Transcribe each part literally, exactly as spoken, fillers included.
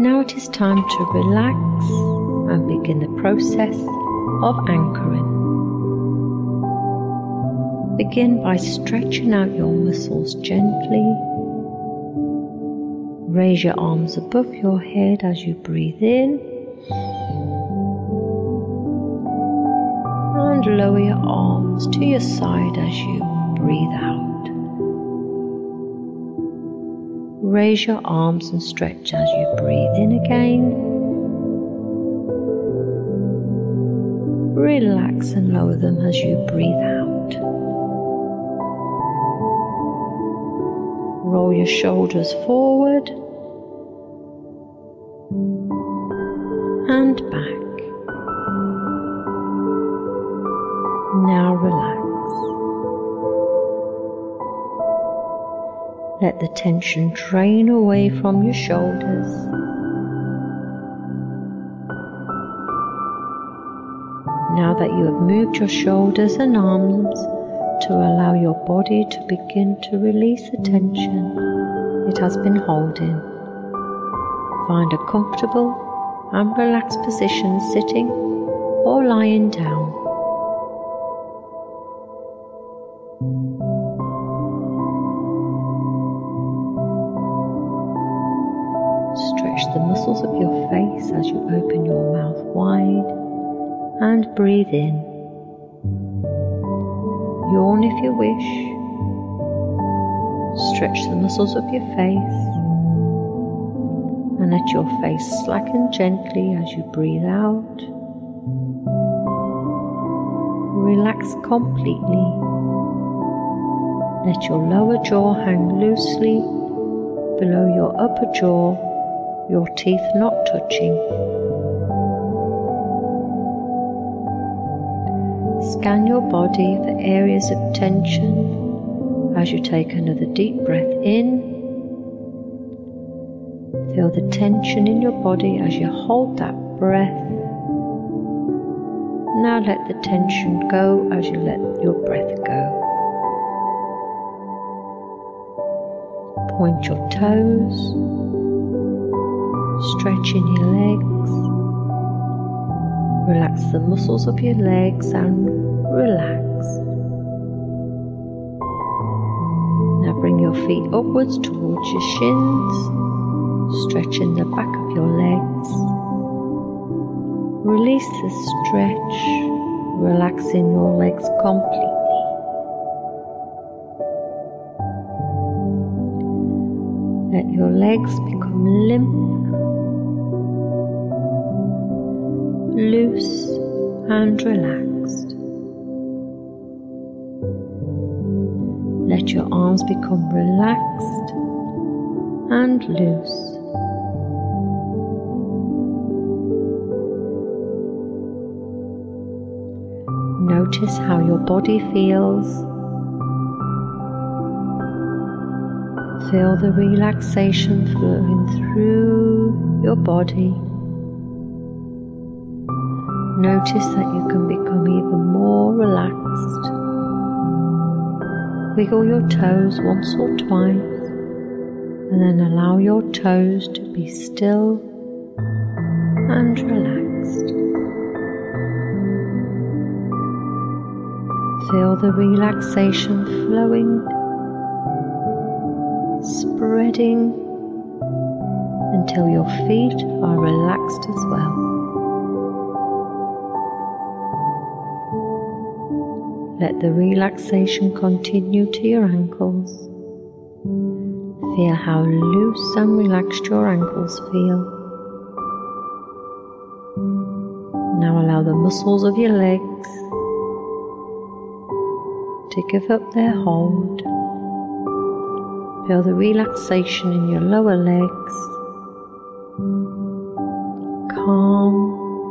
Now it is time to relax and begin the process of anchoring. Begin by stretching out your muscles gently. Raise your arms above your head as you breathe in, and lower your arms to your side as you breathe out. Raise your arms and stretch as you breathe in again. Relax and lower them as you breathe out. Roll your shoulders forward and back. Now relax. Let the tension drain away from your shoulders. Now that you have moved your shoulders and arms to allow your body to begin to release the tension it has been holding, find a comfortable and relaxed position sitting or lying down. Stretch the muscles of your face as you open your mouth wide and breathe in. Yawn if you wish. Stretch the muscles of your face and let your face slacken gently as you breathe out. Relax completely. Let your lower jaw hang loosely below your upper jaw, your teeth not touching. Scan your body for areas of tension as you take another deep breath in. Feel the tension in your body as you hold that breath. Now let the tension go as you let your breath go. Point your toes. Stretching your legs. Relax the muscles of your legs and relax. Now bring your feet upwards towards your shins, stretching the back of your legs. Release the stretch, relaxing your legs completely. Let your legs become limp, loose and relaxed. Let your arms become relaxed and loose. Notice how your body feels. Feel the relaxation flowing through your body. Notice that you can become even more relaxed. Wiggle your toes once or twice, and then allow your toes to be still and relaxed. Feel the relaxation flowing, spreading until your feet are relaxed as well. Let the relaxation continue to your ankles. Feel how loose and relaxed your ankles feel. Now allow the muscles of your legs to give up their hold. Feel the relaxation in your lower legs. Calm.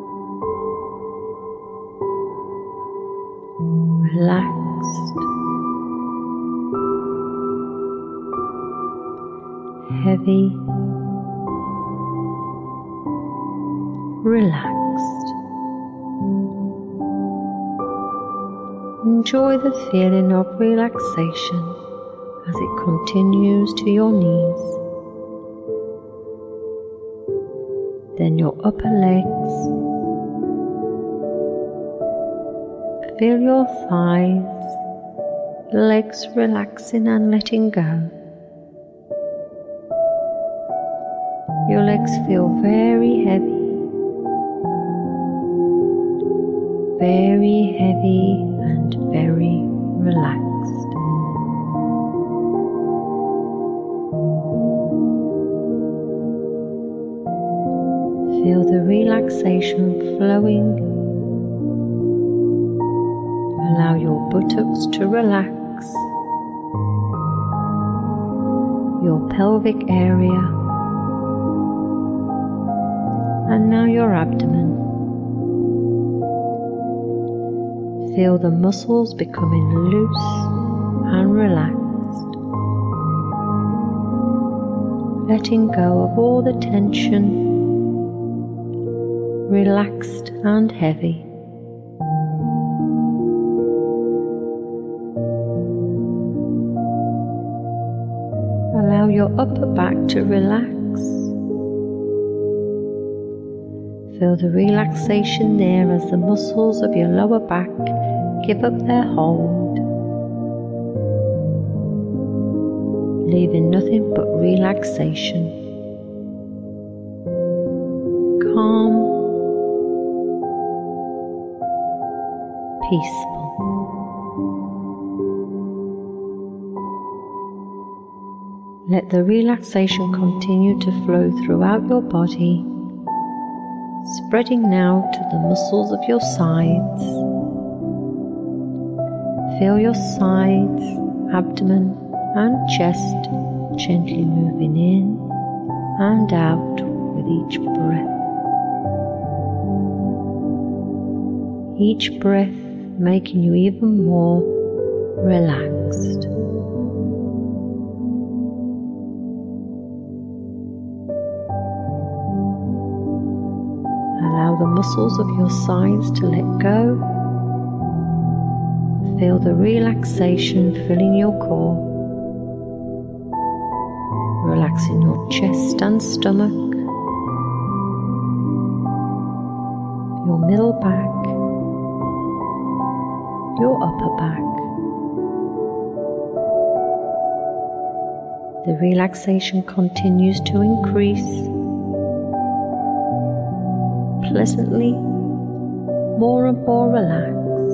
Relaxed, heavy, relaxed. Enjoy the feeling of relaxation as it continues to your knees. then your upper legs. Feel your thighs, legs relaxing and letting go. Your legs feel very heavy, very heavy and very relaxed. Feel the relaxation flowing. Allow your buttocks to relax, your pelvic area, and now your abdomen. Feel the muscles becoming loose and relaxed, letting go of all the tension, relaxed and heavy. Allow your upper back to relax. Feel the relaxation there as the muscles of your lower back give up their hold, leaving nothing but relaxation. Calm, peaceful. Let the relaxation continue to flow throughout your body, spreading now to the muscles of your sides. Feel your sides, abdomen and chest gently moving in and out with each breath. Each breath making you even more relaxed. Allow the muscles of your sides to let go. Feel the relaxation filling your core, relaxing your chest and stomach, your middle back, your upper back. The relaxation continues to increase, pleasantly more and more relaxed,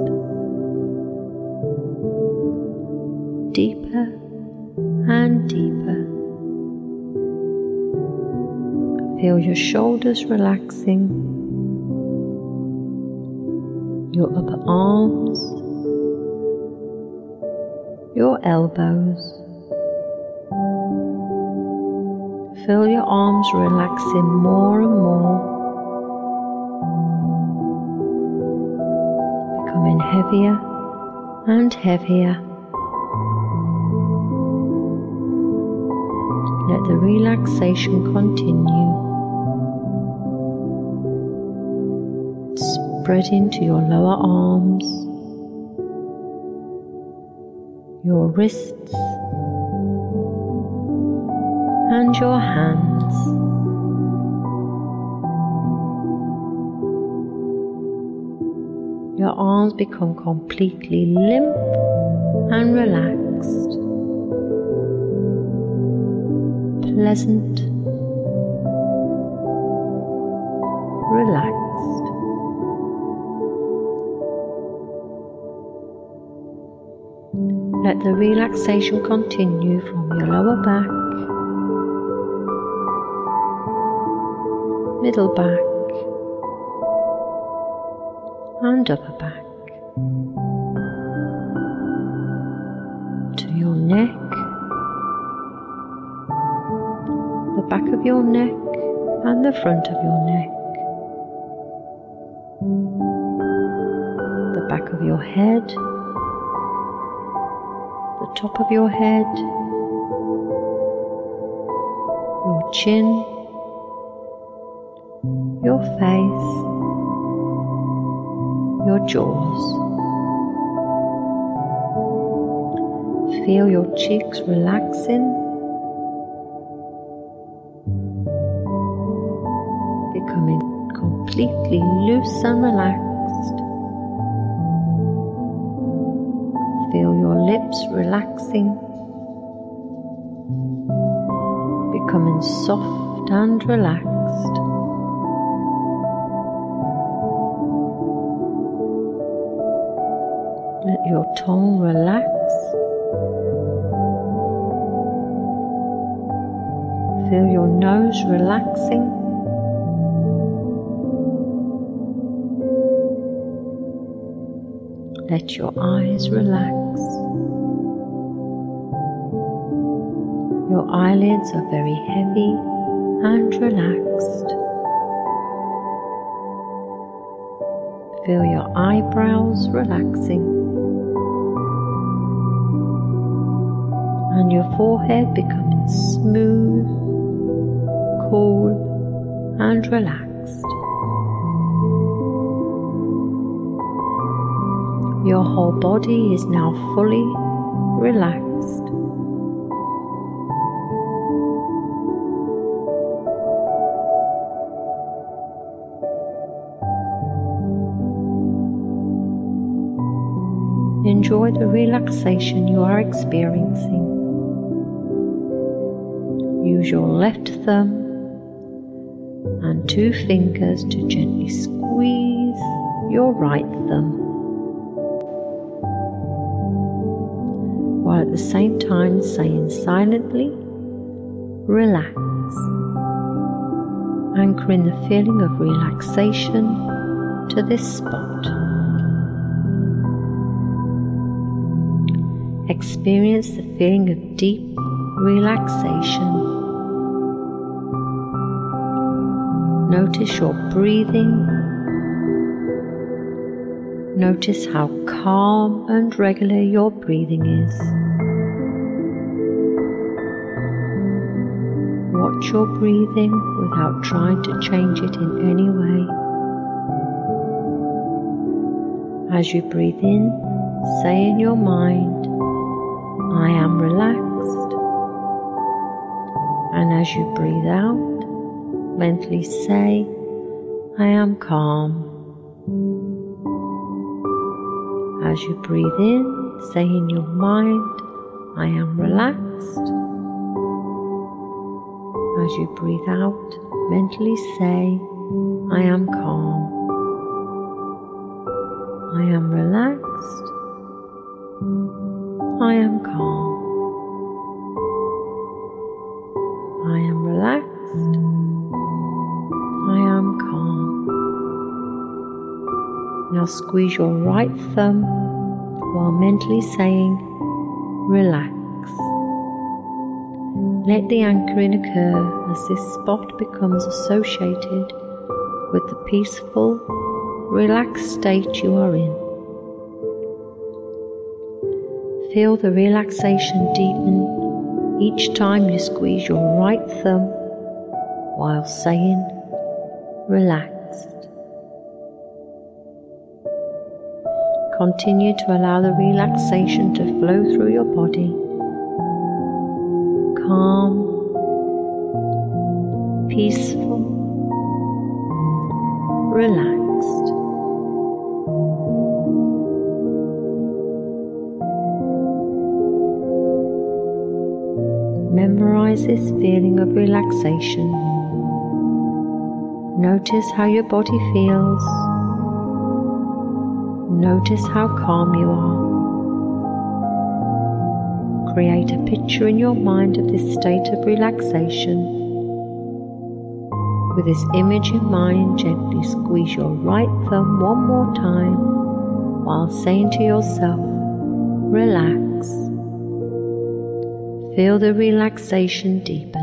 deeper and deeper. Feel your shoulders relaxing, your upper arms, your elbows. Feel your arms relaxing more and more, becoming heavier and heavier. Let the relaxation continue, spreading to your lower arms, your wrists, and your hands. Your arms become completely limp and relaxed, pleasant, relaxed. Let the relaxation continue from your lower back, middle back, and upper back, to your neck, the back of your neck and the front of your neck, the back of your head, the top of your head, your chin, your face, your jaws. Feel your cheeks relaxing, completely loose and relaxed. Feel your lips relaxing, becoming soft and relaxed. Let your tongue relax. Feel your nose relaxing. Let your eyes relax. Your eyelids are very heavy and relaxed. Feel your eyebrows relaxing. And your forehead becoming smooth, cool and relaxed. Your whole body is now fully relaxed. Enjoy the relaxation you are experiencing. Use your left thumb and two fingers to gently squeeze your right thumb, while at the same time saying silently, relax, anchoring the feeling of relaxation to this spot. Experience the feeling of deep relaxation. Notice your breathing. Notice how calm and regular your breathing is. Watch your breathing without trying to change it in any way. As you breathe in, say in your mind, I am relaxed. And as you breathe out, mentally say, I am calm. As you breathe in, say in your mind, I am relaxed. As you breathe out, mentally say, I am calm. I am relaxed. I am calm. I am relaxed. I am calm. Now squeeze your right thumb while mentally saying, relax. Let the anchoring occur as this spot becomes associated with the peaceful, relaxed state you are in. Feel the relaxation deepen each time you squeeze your right thumb while saying, relaxed. Continue to allow the relaxation to flow through your body. Calm, peaceful, relaxed. Memorize this feeling of relaxation. Notice how your body feels. Notice how calm you are. Create a picture in your mind of this state of relaxation. With this image in mind, gently squeeze your right thumb one more time while saying to yourself, relax. Feel the relaxation deepen.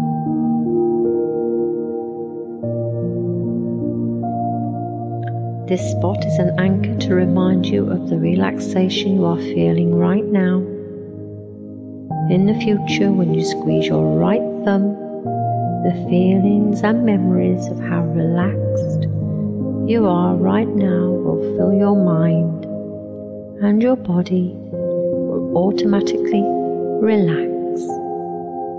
This spot is an anchor to remind you of the relaxation you are feeling right now. In the future, when you squeeze your right thumb, the feelings and memories of how relaxed you are right now will fill your mind, and your body will automatically relax.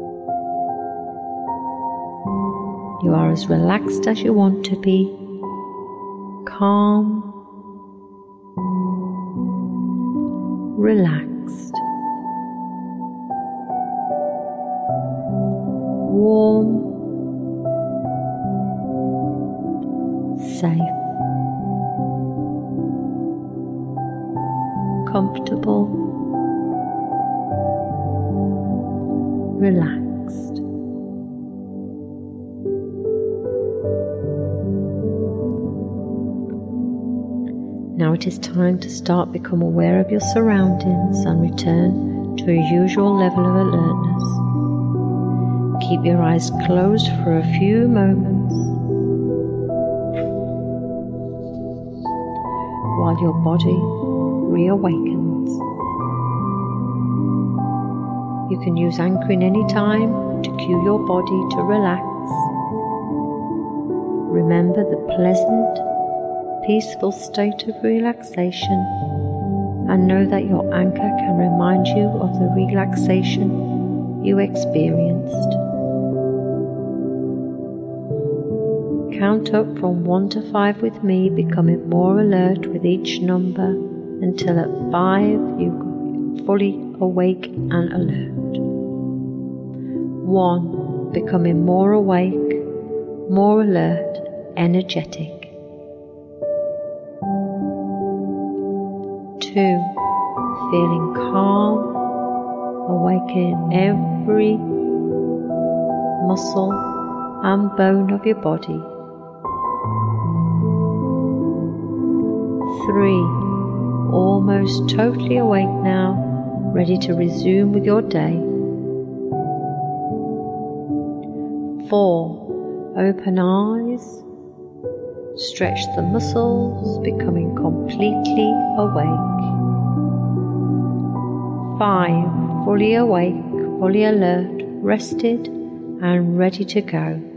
You are as relaxed as you want to be, calm, relaxed, warm, safe, comfortable, relaxed. Now it is time to start become aware of your surroundings and return to a usual level of alertness. Keep your eyes closed for a few moments while your body reawakens. You can use anchoring any time to cue your body to relax. Remember the pleasant, peaceful state of relaxation, and know that your anchor can remind you of the relaxation you experienced. Count up from one to five with me, becoming more alert with each number until at five you are fully awake and alert. One, becoming more awake, more alert, energetic. Two, feeling calm, awakening every muscle and bone of your body. Three, almost totally awake now, ready to resume with your day. Four, open eyes, stretch the muscles, becoming completely awake. Five, fully awake, fully alert, rested and ready to go.